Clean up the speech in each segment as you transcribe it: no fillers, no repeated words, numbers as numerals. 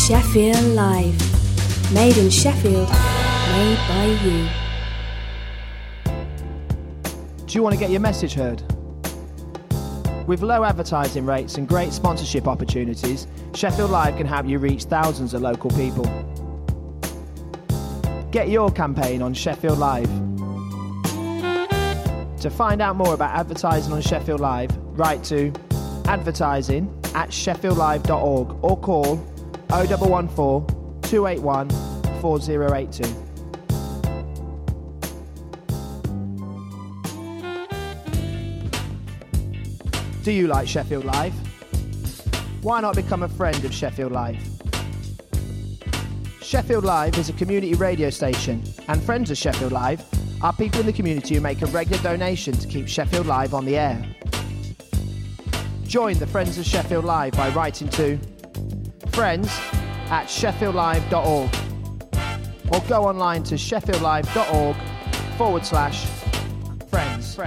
Sheffield Live. Made in Sheffield, made by you. Do you want to get your message heard? With low advertising rates and great sponsorship opportunities, Sheffield Live can help you reach thousands of local people. Get your campaign on Sheffield Live. To find out more about advertising on Sheffield Live, write to advertising@sheffieldlive.org or call 0114 281 4082. Do you like Sheffield Live? Why not become a friend of Sheffield Live? Sheffield Live is a community radio station, and friends of Sheffield Live are people in the community who make a regular donation to keep Sheffield Live on the air. Join the Friends of Sheffield Live by writing to friends@sheffieldlive.org or go online to sheffieldlive.org/friends.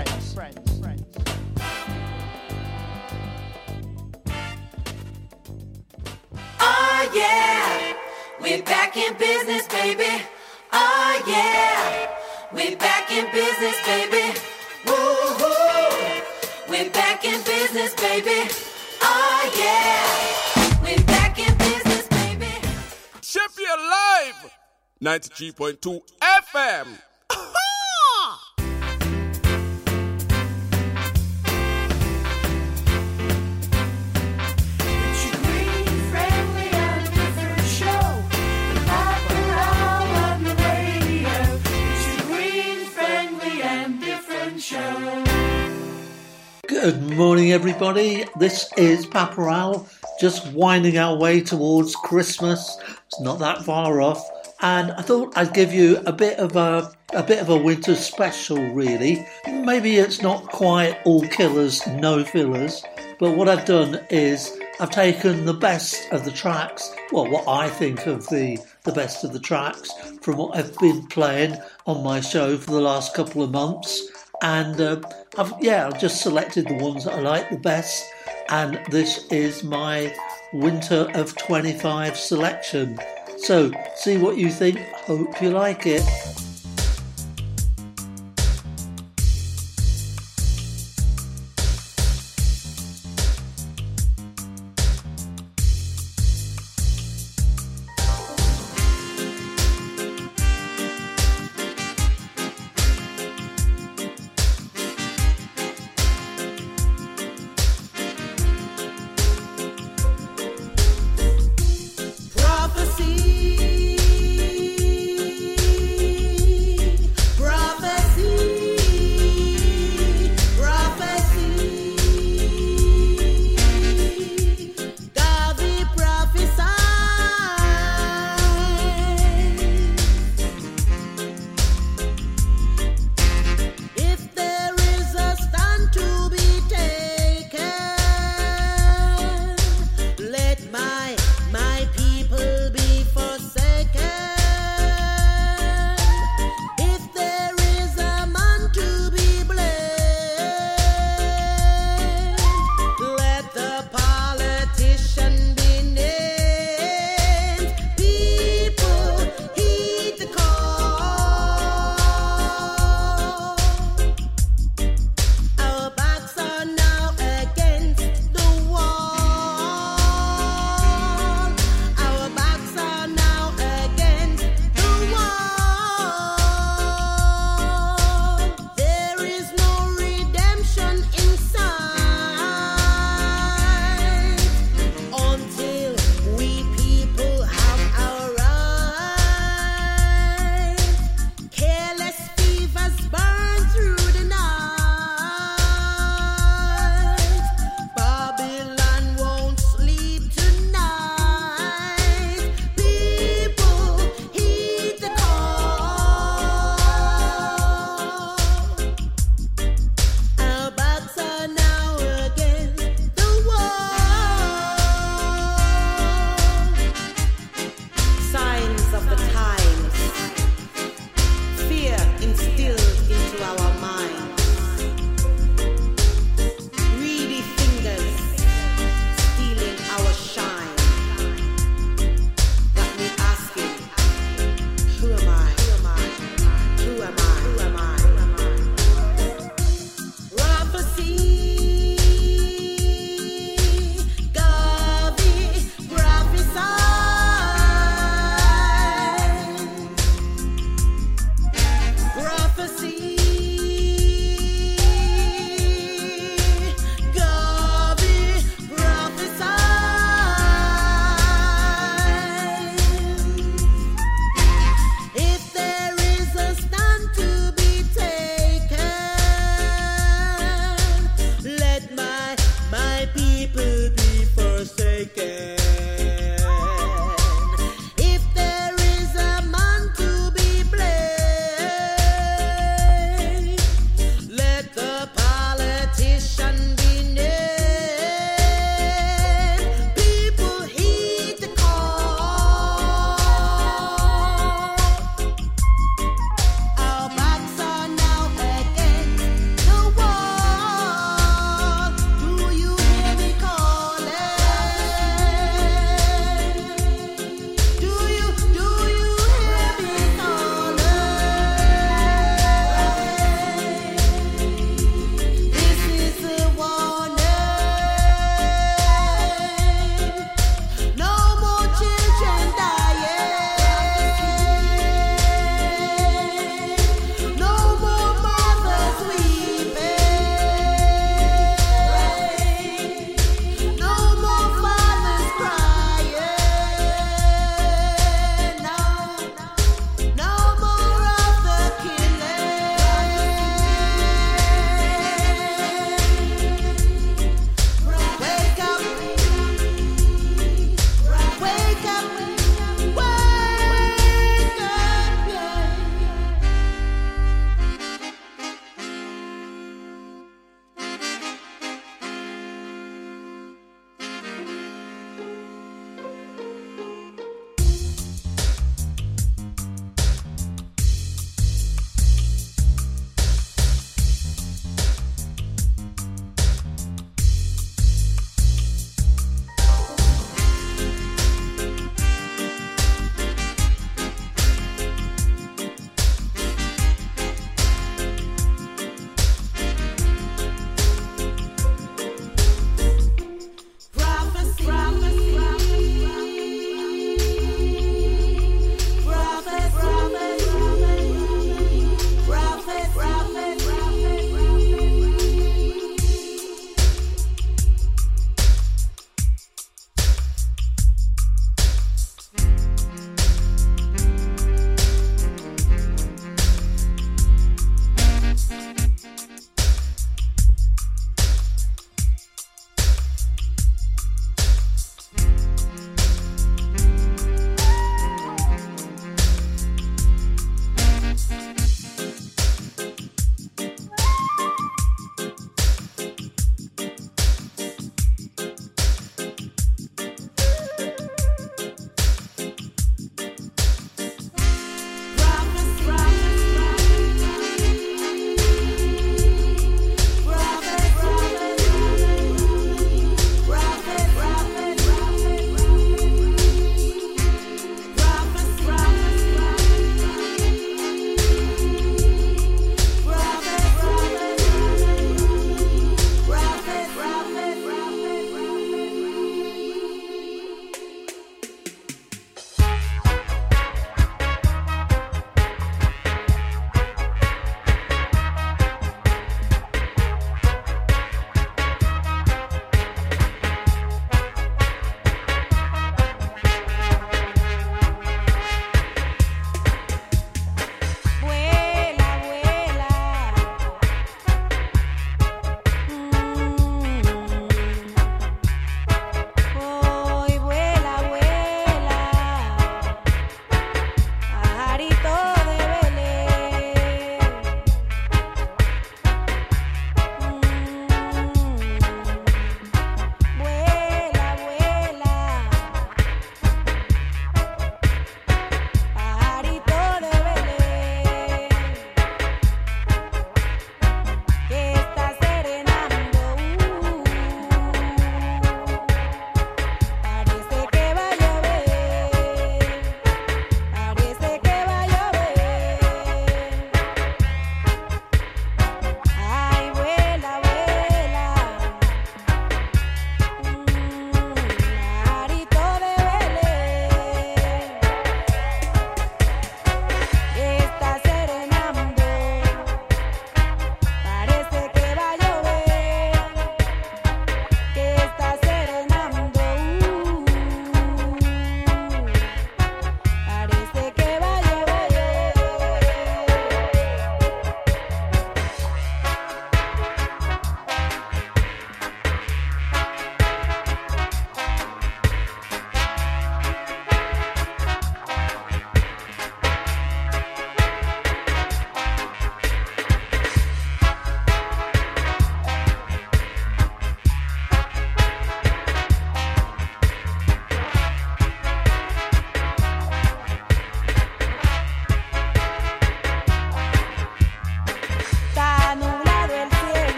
Oh yeah, we're back in business, baby. Oh yeah, we're back in business, baby. Woo-hoo, we're back in business, baby. Oh yeah, we're back in business, baby. Sheffield Live, 93.2 FM. Good morning, everybody. This is Papa Al, just winding our way towards Christmas. It's not that far off, and I thought I'd give you a bit of a winter special. Really, maybe it's not quite all killers, no fillers, but what I've done is I've taken the best of the tracks. Well, what I think of the best of the tracks from what I've been playing on my show for the last couple of months. And I've just selected the ones that I like the best, and this is my Winter of 25 selection. So, see what you think, hope you like it. Prophecy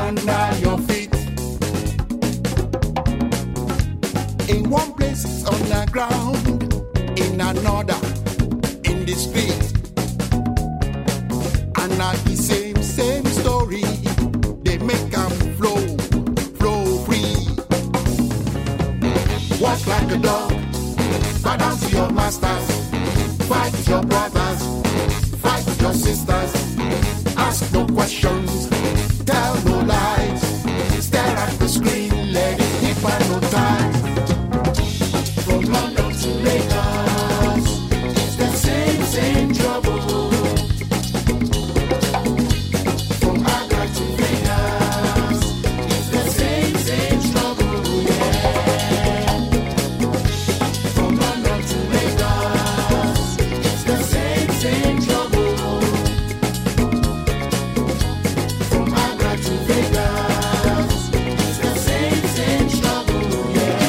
under your feet. In one place it's on the ground, in another in the street. And not the same story, they make them flow free. Walk like a dog, bow down to your masters. Fight with your brothers, fight with your sisters. Ask no questions, tell no lies. Stare at the screen, let it keep by no time. From London to Lagos, it's the same trouble. From Accra to Vegas, it's the same struggle, yeah. From London to Lagos, it's the same trouble. From Accra to Vegas, it's the same struggle, yeah.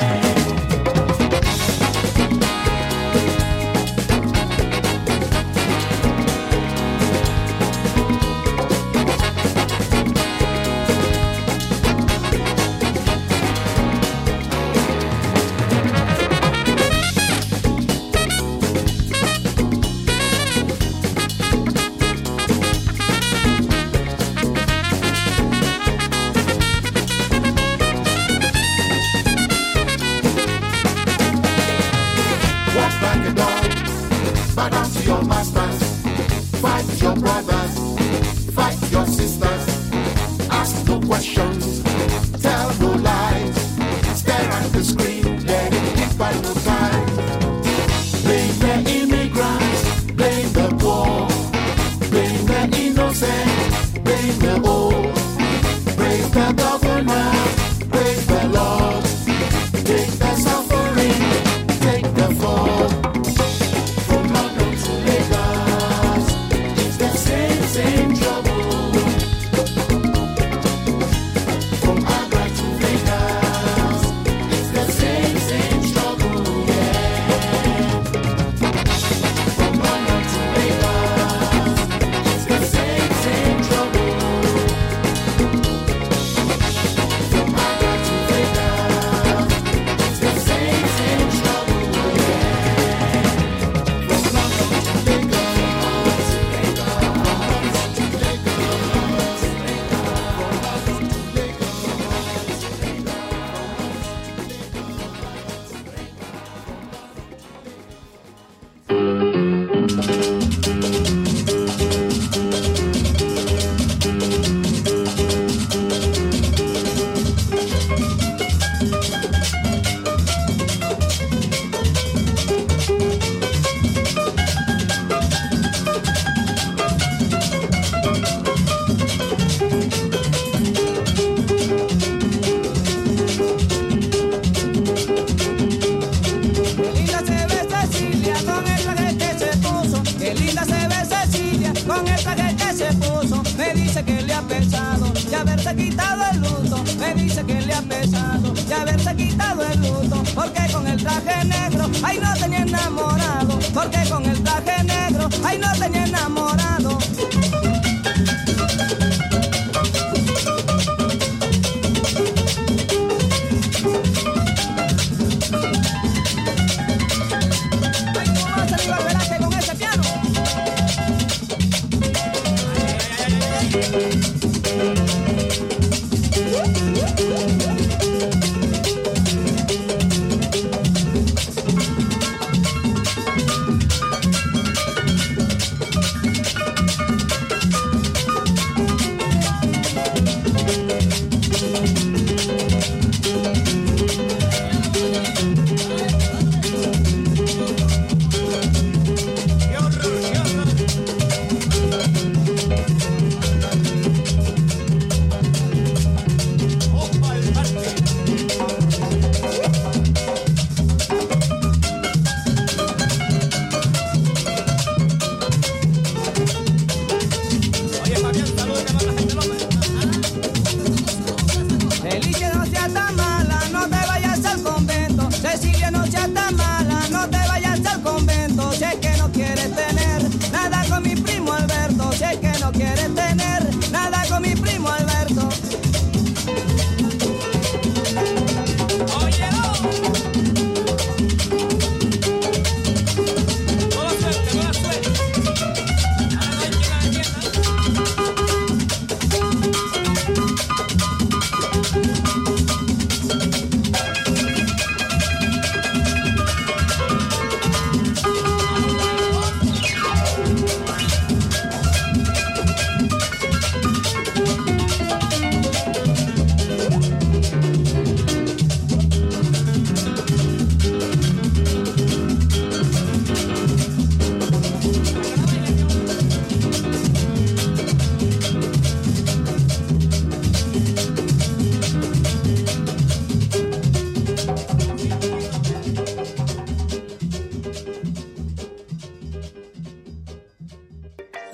Walk like a dog, bow down to your masters. Fight with your brothers, fight with your sisters. Ask no questions, tell no lies. Stare at the screen, let it keep by no time. Blame the immigrants, blame the poor. Blame the innocent, blame the old. Praise the governor, praise the Lord. Take the suffering, take the fall. From London to Lagos, it's the same trouble. From Accra to Vegas, it's the same struggle, yeah. From London to Lagos, it's the same trouble. From Accra to Vegas, it's the same struggle, yeah. From London to Lagos, Qué linda se ve Cecilia con el traje que se puso. Me dice que le ha pesado de haberse quitado el luto. Me dice que le ha pesado de haberse quitado el luto. Porque con el traje negro, ay no tenía enamorado. Porque con el traje negro, ay no tenía enamorado.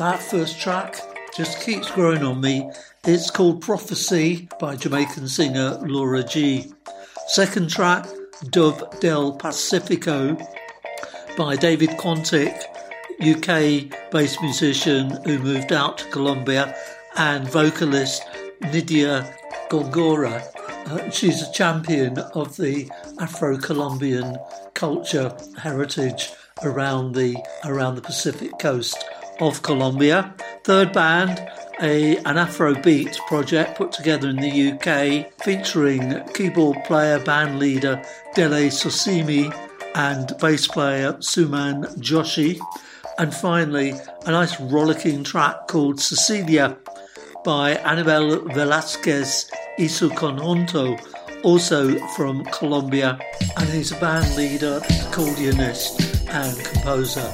That first track just keeps growing on me. It's called Prophecy by Jamaican singer Laura G. Second track, Dove del Pacifico by David Quantick, UK-based musician who moved out to Colombia, and vocalist Nidia Góngora. She's a champion of the Afro-Colombian culture heritage around the Pacific coast of Colombia. Third band, an Afrobeat project put together in the UK featuring keyboard player, band leader Dele Sosimi and bass player Suman Joshi. And finally, a nice rollicking track called Cecilia by Anibal Velázquez y su conjunto, also from Colombia, and he's a band leader, accordionist and composer.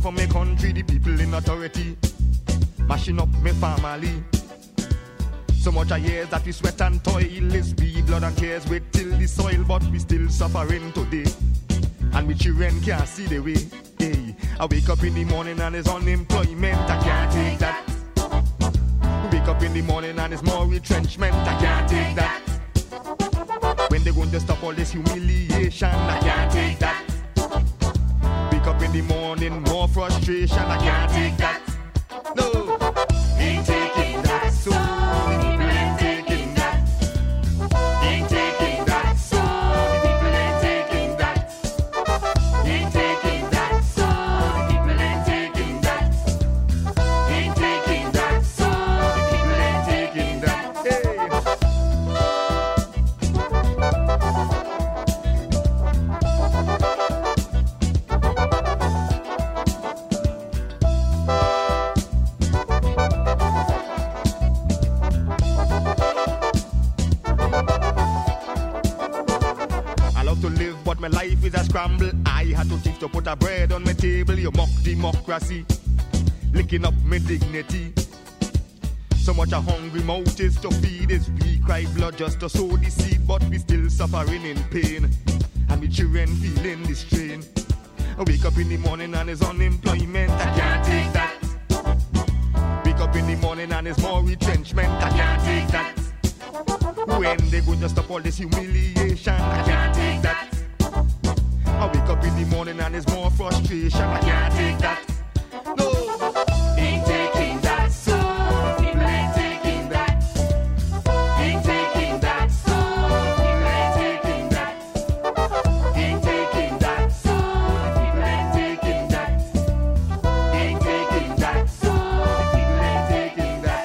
for my country, the people in authority, mashing up my family. So much of years that we sweat and toil, is we blood and tears wait till the soil, but we still suffering today. And we children can't see the way. Hey, I wake up in the morning and there's unemployment, I can't take that. Wake up in the morning and there's more retrenchment, I can't take that. When they going to stop all this humiliation, I can't take that. Wake up in the morning, more frustration, I can't take that. No, ain't taking that. So the people ain't taking that. Ain't taking that. So the people ain't taking that. Ain't taking that. So the people ain't taking that. Ain't taking that. So the people ain't taking that. Hey. But my life is a scramble. I had to teach to put a bread on my table. You mock democracy, licking up my dignity. So much a hungry mouth is to feed is we cry blood just to sow the seed, but we still suffering in pain. And we children feeling the strain. I wake up in the morning and there's unemployment, I can't take that. Wake up in the morning and there's more retrenchment, I can't take that. When they go to stop all this humiliation, I can't take that. I wake up in the morning and there's more frustration, I can't take that. No, ain't taking that. So people ain't taking that. Ain't taking that. So people ain't taking that. Ain't taking that. So people ain't taking that. Ain't taking that. So people ain't taking that.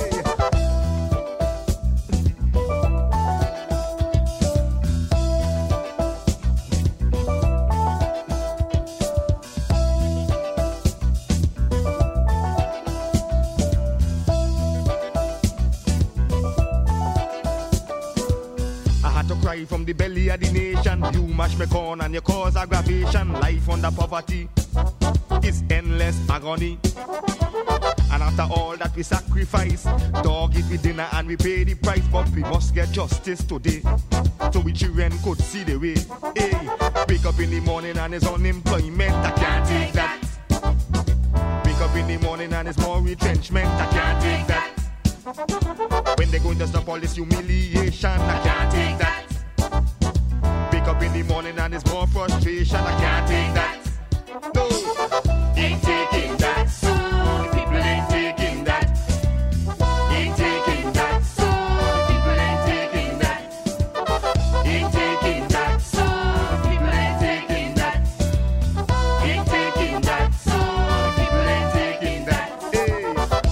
Cry from the belly of the nation. You mash me corn and you cause aggravation. Life under poverty is endless agony. And after all that we sacrifice, dog eat with dinner and we pay the price. But we must get justice today, so we children could see the way. Hey, wake up in the morning and there's unemployment, I can't take that. Wake up in the morning and there's more retrenchment, I can't take that. When they're going to stop all this humiliation, I can't take that. Wake up in the morning and there's more frustration, I can't take that. No, ain't taking that. So the people ain't taking that. Ain't taking that. So the people ain't taking that. Ain't taking that. So the people ain't taking that. Ain't taking that. So the people ain't taking that. Hey.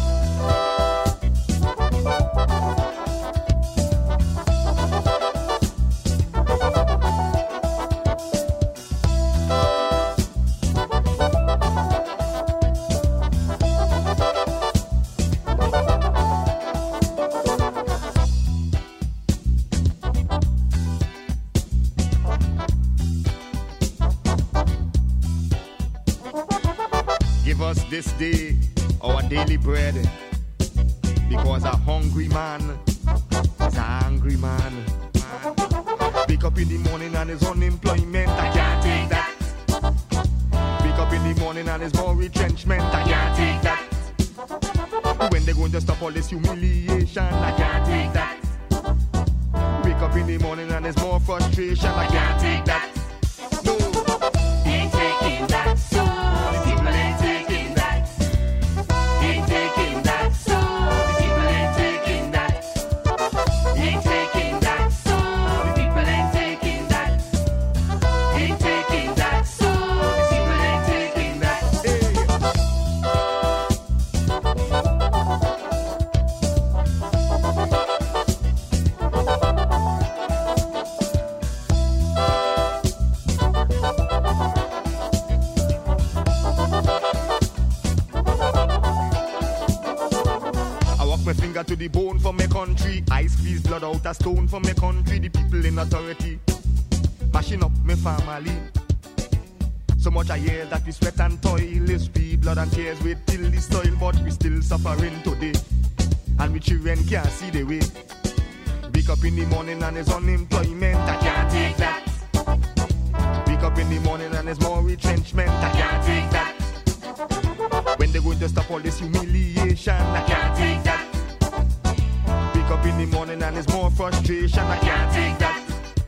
Give us this day our daily bread, because a hungry man is a angry man. Wake up in the morning and there's unemployment, I can't take that. Wake up in the morning and there's more retrenchment, I can't take that. When they're going to stop all this humiliation, I can't take that. Wake up in the morning and there's more frustration, I can't take that. No, ain't taking that. So the people ain't taking that. Ain't taking that. So the people ain't taking that. Ain't taking that. So the people ain't taking that. Ain't taking that. So the people ain't taking that. Hey. My finger to the bone for my country. I squeeze blood out a stone for my country. The people in authority mashing up my family. So much I hear that we sweat and toil, is free blood and tears we till the soil, but we still suffering today. And we children can't see the way. Wake up in the morning and there's unemployment, I can't take that. Wake up in the morning and there's more retrenchment, I can't take that. When they're going to stop all this humiliation, I can't take that. Wake up in the morning and there's more frustration, I can't take that.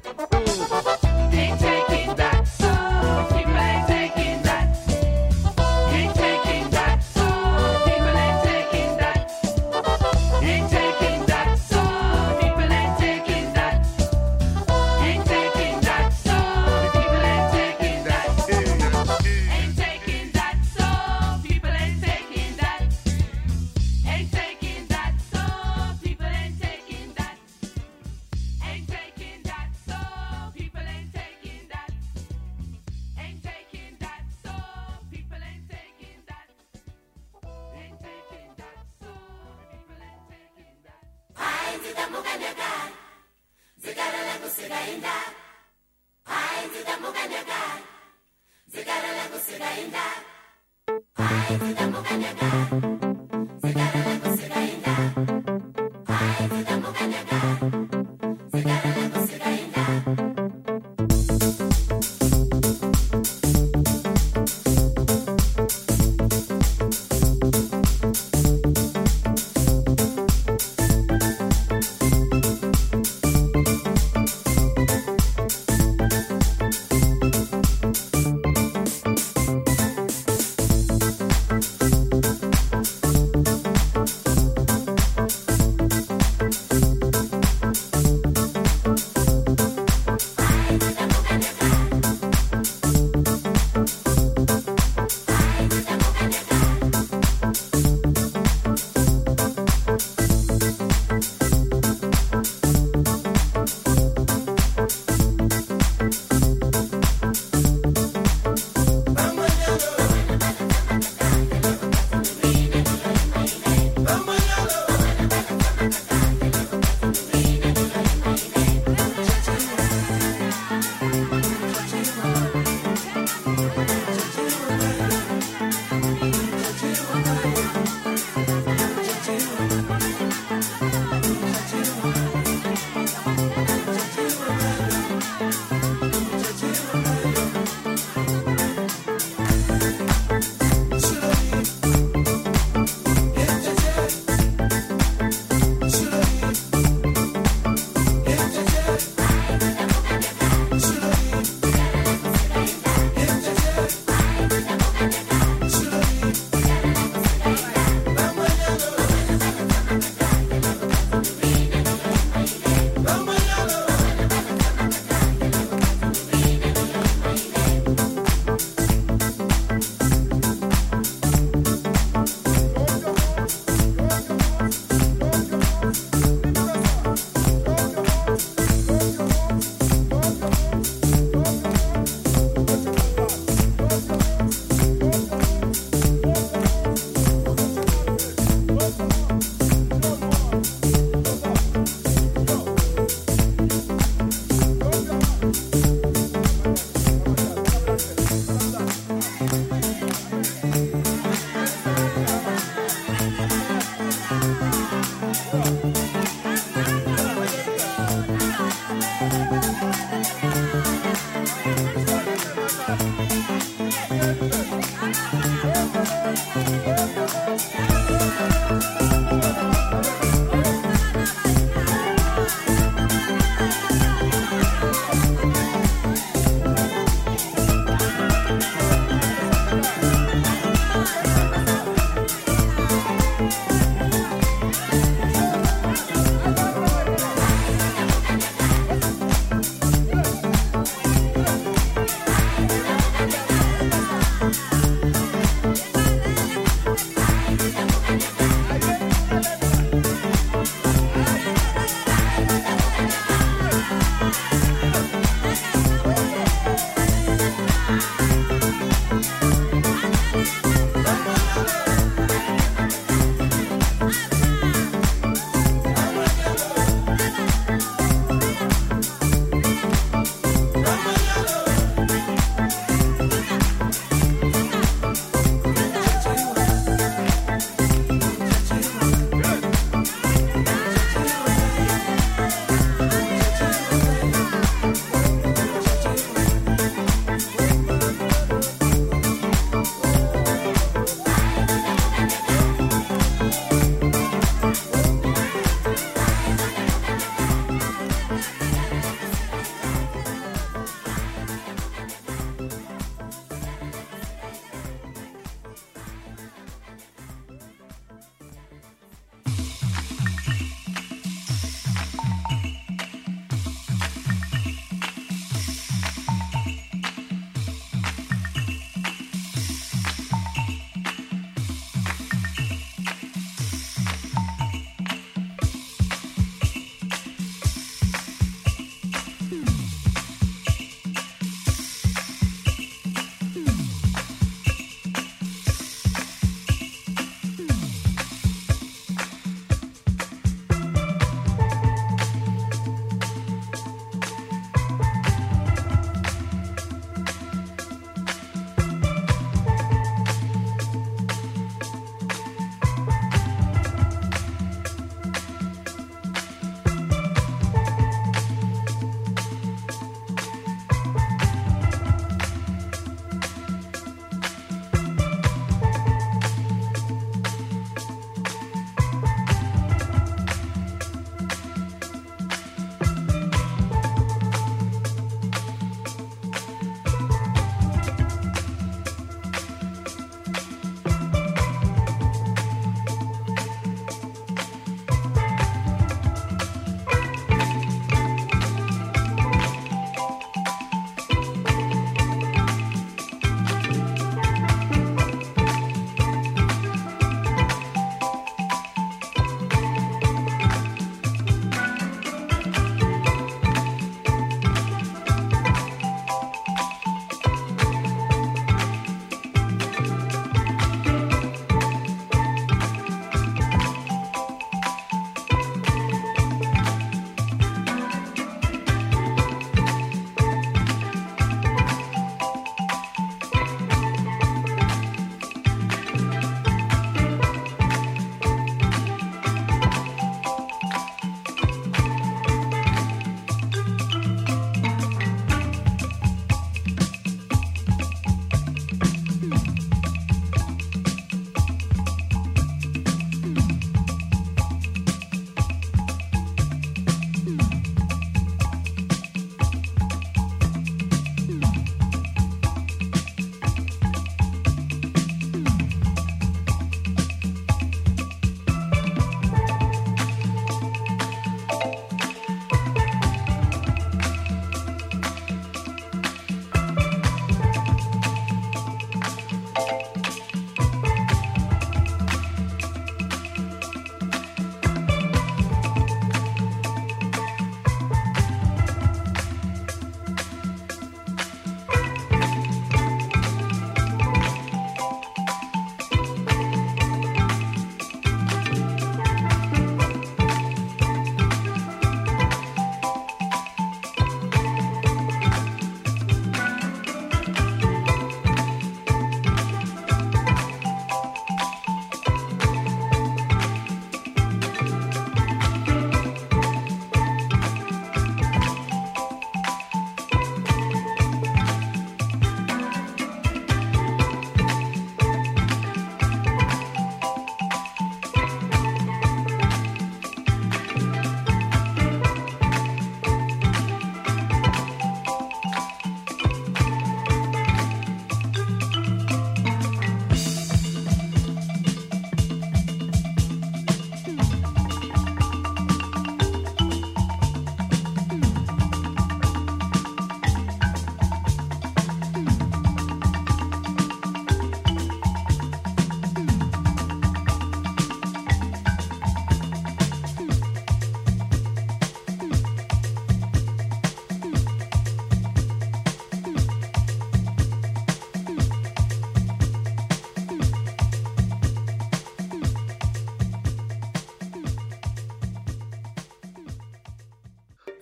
Ain't taking that. People ain't taking that. Ain't taking that. People ain't taking that. Ain't taking that. People ain't taking that. Ain't taking that. People ain't taking that. Ain't taking that. People ain't taking that. Ain't taking that. People ain't taking that. Ain't taking that. People ain't taking that. Ain't taking that. People ain't taking that. Ain't taking that. People ain't taking that. Hai zitamukanyaga, zikara langu sigainda. Hai zitamukanyaga, zikara langu sigainda. Hai zitamukanyaga, zikara langu sigainda. Hai zitamukanyaga, zikara langu sigainda.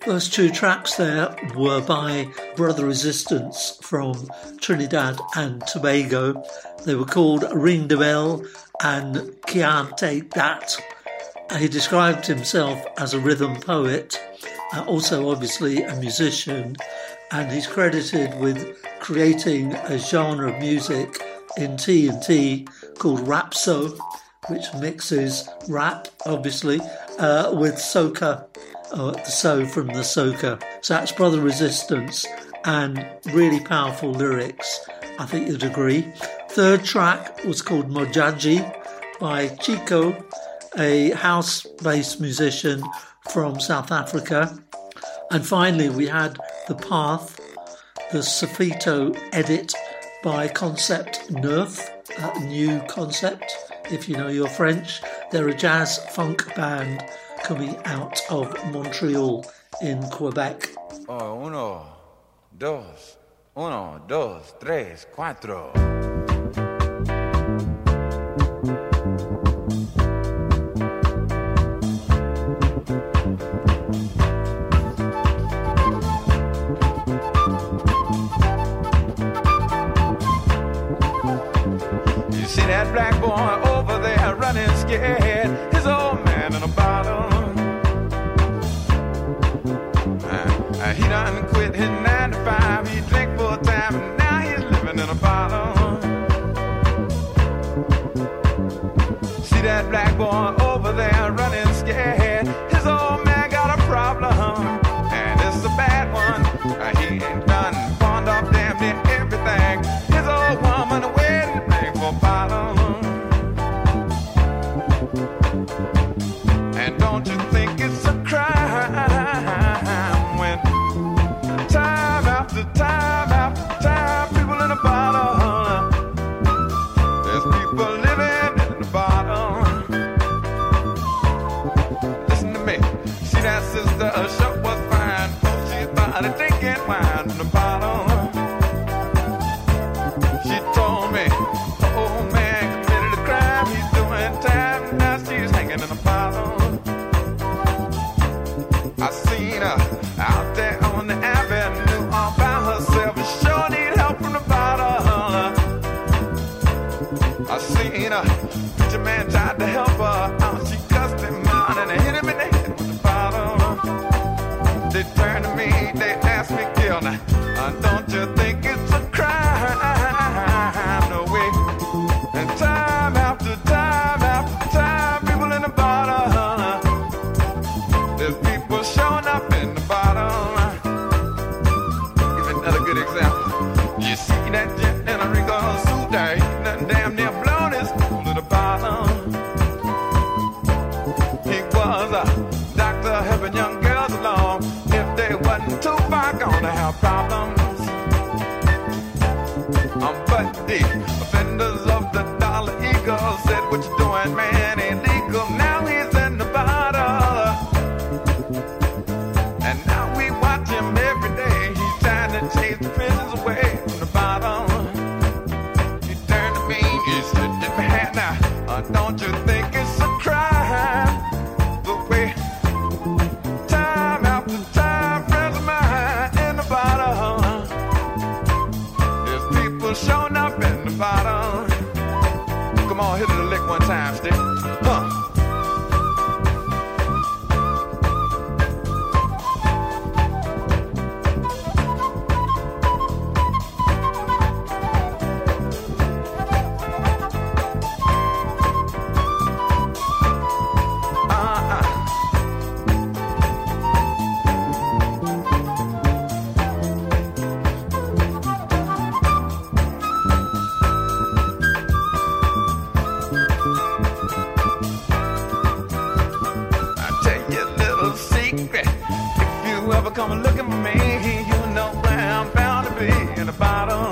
First two tracks there were by Brother Resistance from Trinidad and Tobago. They were called Ring the Bell and Can't Take That. He described himself as a rhythm poet, also obviously a musician, and he's credited with creating a genre of music in T&T called Rapso, which mixes rap, obviously, with soca, the so from the soca. So that's Brother Resistance, and really powerful lyrics, I think you'd agree. Third track was called Mojaji by Chico, a house-based musician from South Africa. And finally we had The Path, the Sofito edit by Concept Neuf, New Concept, if you know your French. They're a jazz funk band coming out of Montreal in Quebec. Oh, 1, 2, 1, 2, 3, 4. See that black boy over there running scared, his old man in a bottle. He done quit his 9 to 5, he drank full time, and now he's living in a bottle. See that black boy over there running scared, his old man got a problem, and it's a bad one. He ain't done pawned off damn near everything, his old woman a wedding ring for a bottle. And don't you think it's a crime when time after time after time people in a bottle, there's people living in a bottle. Listen to me, see that sister, her shop was fine, folks, she started drinking wine from the bottle. She told me, the old man committed a crime, he's doing time, now she's hanging in a bottle. I seen her out there on the avenue all by herself, and sure need help from the bottle. I seen her, preacher man tried to help her out, she cussed him out and hit him in the head with the bottle. They turned to me, they asked me, girl, now, don't you think it's a crime? No way. And time after time after time, people in the bottle, there's people showing up in the bottle. Here's another good example. You see that gent in a Ringo suit there, he done damn near blown his cool to the bottle. He was a doctor helping young girls along. If they wasn't too far gone to have problems. But the offenders of the Dollar Eagle said, what you doing, man, illegal. Now he's in the bottle, and now we watch him every day. He's trying to chase the prisoners away from the bottle. He turned to me, he said, "Get my hand now. Don't you think it's a crime? The way time after time, friends of mine in the bottle. There's people showing up in the bottle." Come on, hit it a lick one time, stick. Come and look at me, you know where I'm bound to be, in a bottle.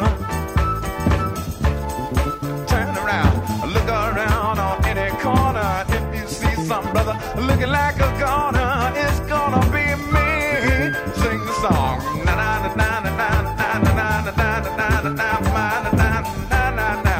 Turn around, look around on any corner. If you see some brother looking like a goner, it's gonna be me. Sing the song. Na na na na na na na na na na na na na na na na na.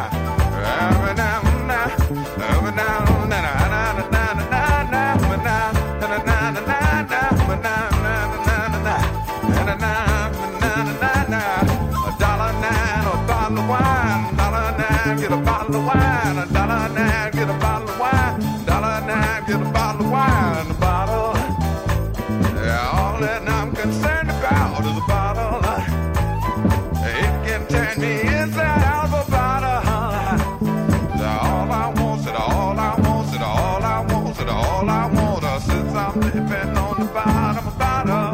$1.99, get a bottle of wine. $1.09, get a bottle of wine. A bottle. Yeah, all that I'm concerned about is a bottle. It can turn me inside out of a bottle. All I want, all I want, all I want, all I want, since I'm living on the bottom of the bottle.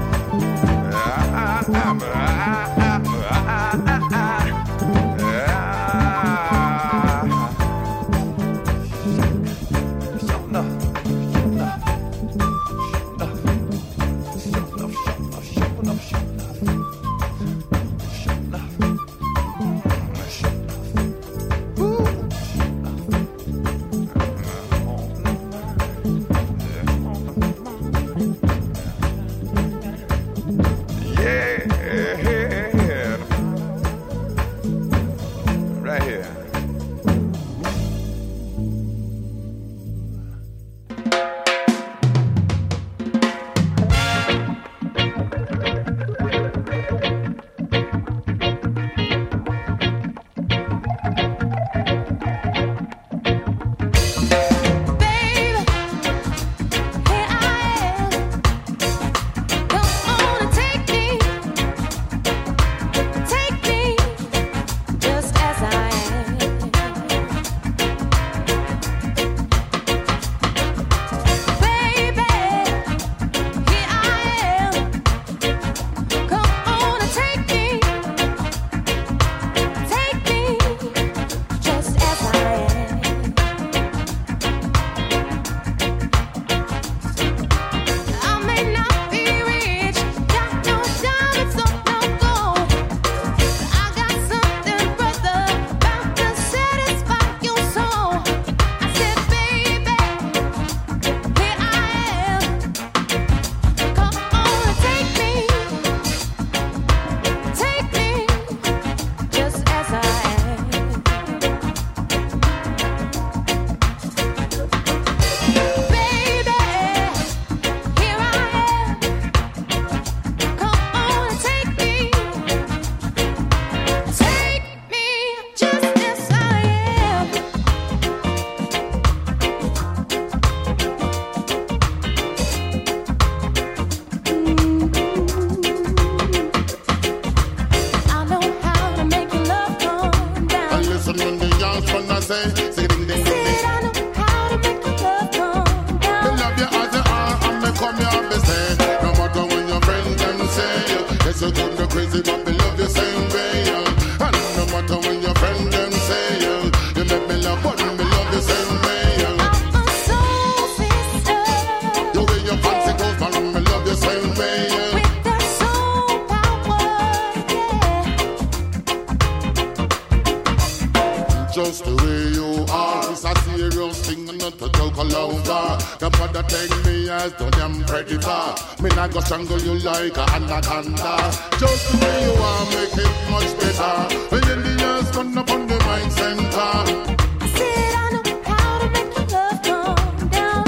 Just the way you are, it's a serious thing, not to joke over. Your brother take me as the damn predator. Me not go strangle you like a anaconda. Just the way you are, make it much better. When the years come up on the mind center. I said I know how to make your love come down.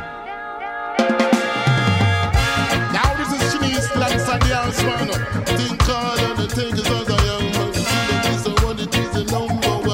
Now this is Shanice Lance and the house man. Think hard and the thing is as I am. But you see that this is what it is, the number one.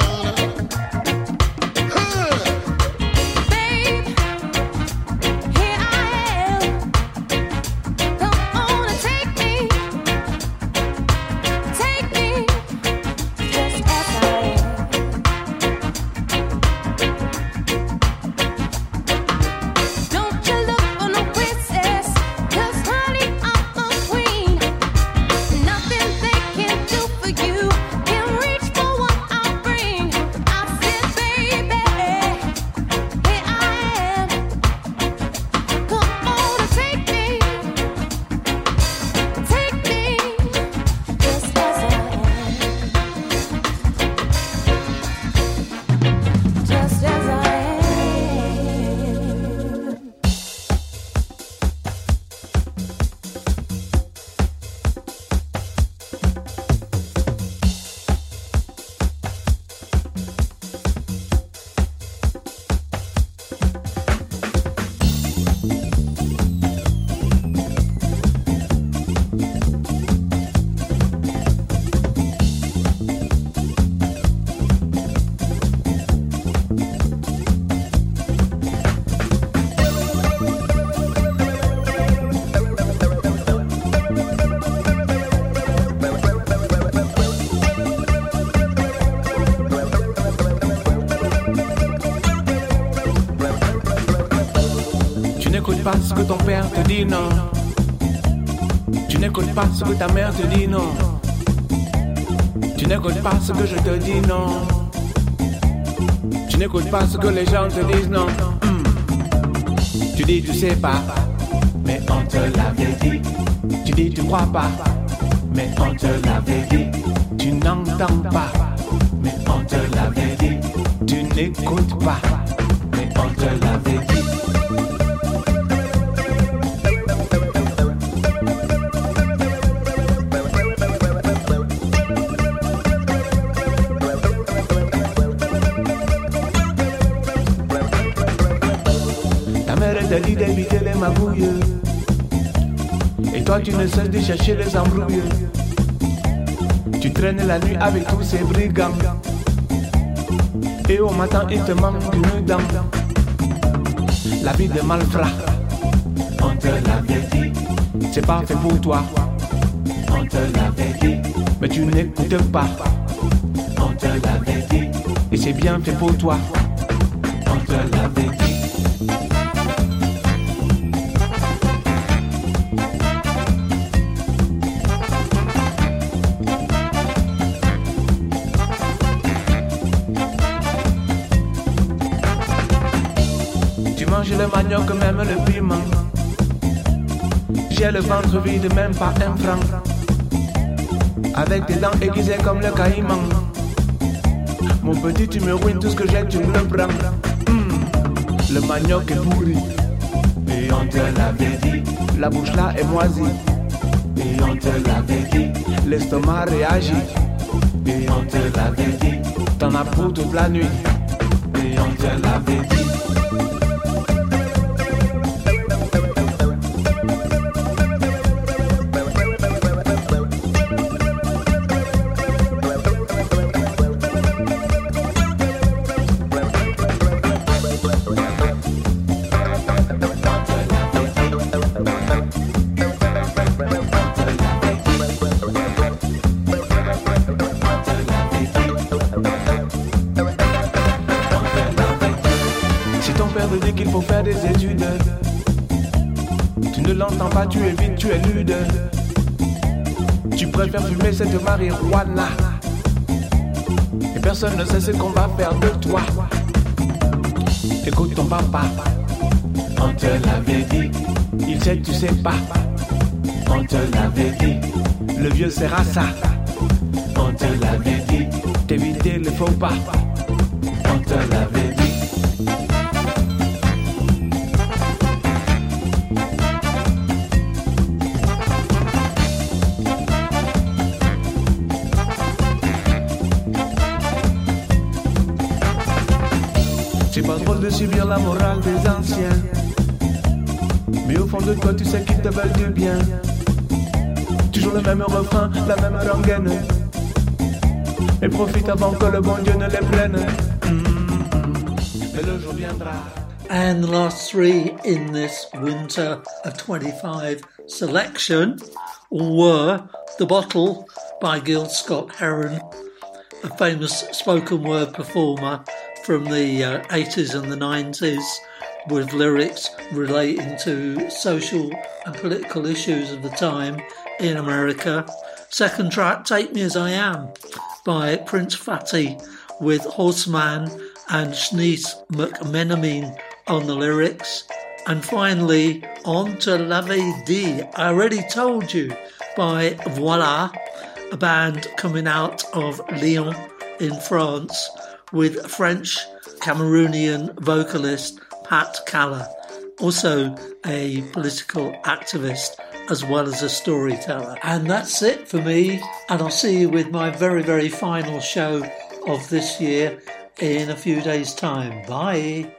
n'écoutes pas ce que ton père te dit, non. Tu n'écoutes pas ce que ta mère te dit, non. Tu n'écoutes pas ce que je te dis, non. Tu n'écoutes pas ce que les gens te disent, non. Tu dis tu sais pas, mais on te l'avait dit. Tu dis tu crois pas, mais on te l'avait dit. Tu n'entends pas, mais on te l'avait dit. Tu n'écoutes pas, mais on te l'avait dit. T'as dit d'éviter les magouilles. Et toi tu ne cesses de chercher les embrouilles. Tu traînes la nuit avec tous ces brigands. Et au matin il te manque une dent. La vie de malfrat, on te l'avait dit. C'est pas fait pour toi, on te l'avait dit. Mais tu n'écoutes pas, on te l'avait dit. Et c'est bien fait pour toi, on te l'avait dit. J'ai le manioc, même le piment. J'ai le ventre vide, même pas un franc. Avec des dents aiguisées comme le caïman. Mon petit, tu me ruines tout ce que j'ai, tu me le prends. Le manioc est pourri, et on te l'avait dit. La bouche là est moisie, et on te l'avait dit. L'estomac réagit, et on te l'avait dit. T'en as pour toute la nuit, et on te l'avait dit. Qu'il faut faire des études. Tu ne l'entends pas, tu es vite, tu es lude. Tu préfères fumer cette marijuana. Et personne ne sait ce qu'on va faire de toi. Écoute ton papa, on te l'avait dit. Il sait, tu sais pas, on te l'avait dit. Le vieux sert à ça, on te l'avait dit. T'éviter le faux pas, on te l'avait dit. C'est pas drôle de subir la morale des anciens. Mais au fond de toi tu sais qu'ils te veulent du bien. Toujours le même refrain, la même rengaine. Et profite avant que le bon Dieu ne les prenne. Mais le jour viendra. And the last three in this winter of 25 selection were The Bottle by Gil Scott-Heron, a famous spoken word performer from the 80s and the 90s with lyrics relating to social and political issues of the time in America. Second track, Take Me As I Am by Prince Fatty with Horseman and Shanice McMenamin on the lyrics. And finally, On to L'Avait Dit, I Already Told You by Voila, a band coming out of Lyon in France with French Cameroonian vocalist Pat Calla, also a political activist as well as a storyteller. And that's it for me, and I'll see you with my very, very final show of this year in a few days' time. Bye.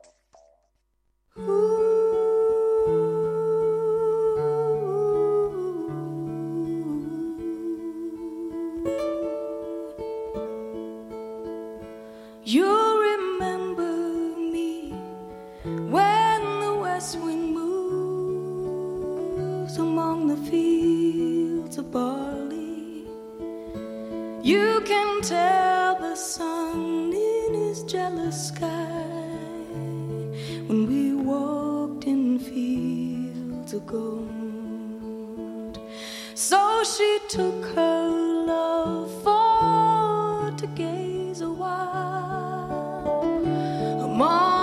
You remember me when the west wind moves among the fields of barley. You can tell the sun in his jealous sky when we walked in fields gold. So she took her